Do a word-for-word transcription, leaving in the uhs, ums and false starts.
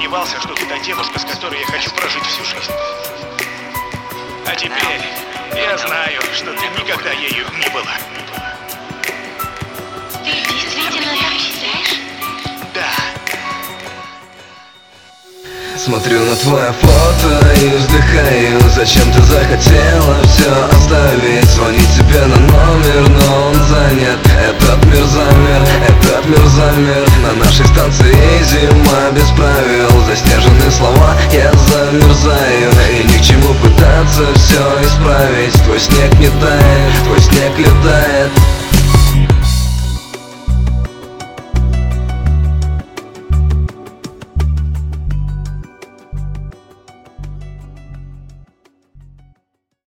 сомневался, что ты та девушка, с которой я хочу прожить всю жизнь. А теперь я знаю, что ты никогда ею не была. Ты действительно так считаешь? Да. Смотрю на твое фото и вздыхаю. Зачем ты захотела все оставить? Звонить тебе на номер, но он занят. Этот мир замер, этот мир замер. На нашей станции зима без правил. Заснеженные слова, я замерзаю. И ни к чему пытаться все исправить. Твой снег не тает, твой снег летает.